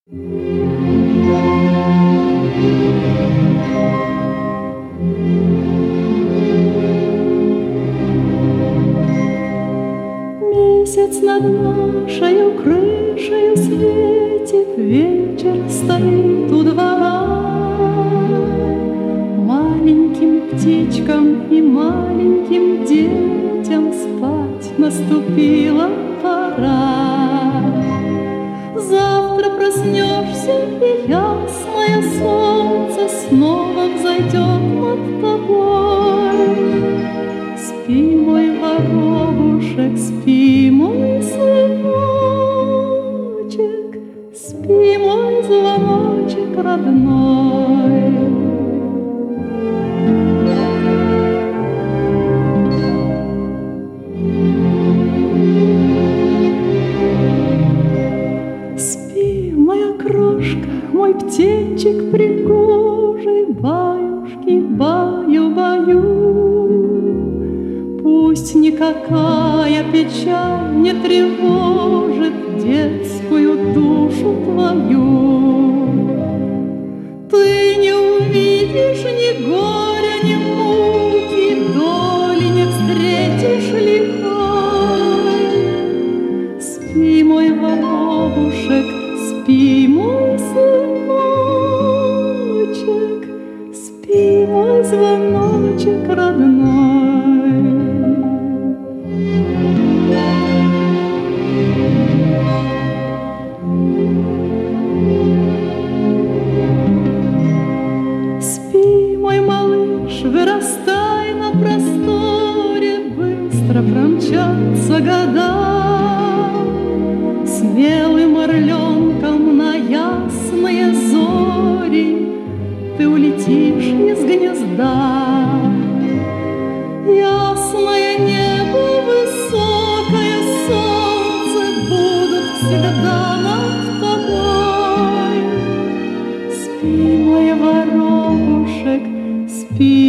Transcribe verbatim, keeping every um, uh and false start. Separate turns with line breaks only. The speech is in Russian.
Месяц над нашею крышею светит, вечер стоит у двора. Маленьким птичкам и маленьким детям спать наступила пора. Завтра проснешься, и ясное солнце снова взойдет над тобой. Спи, мой воробушек, спи, мой сыночек, спи, мой звоночек родной. Спи, моя крошка, мой птенчик пригожий, баюшки, баю-баю. Пусть никакая печаль не тревожит детскую душу твою. Ты не увидишь ни горя, ни муки, доли не встретишь лихой. Спи, мой воробушек, спи, мой сыночек, спи, мой звоночек родной. Спи, мой малыш, вырастай на просторе, быстро промчатся года. Смелым орленком на ясные зори ты улетишь из гнезда. Ясное небо, высокое солнце будут всегда над тобой. Спи, мой воробушек, спи.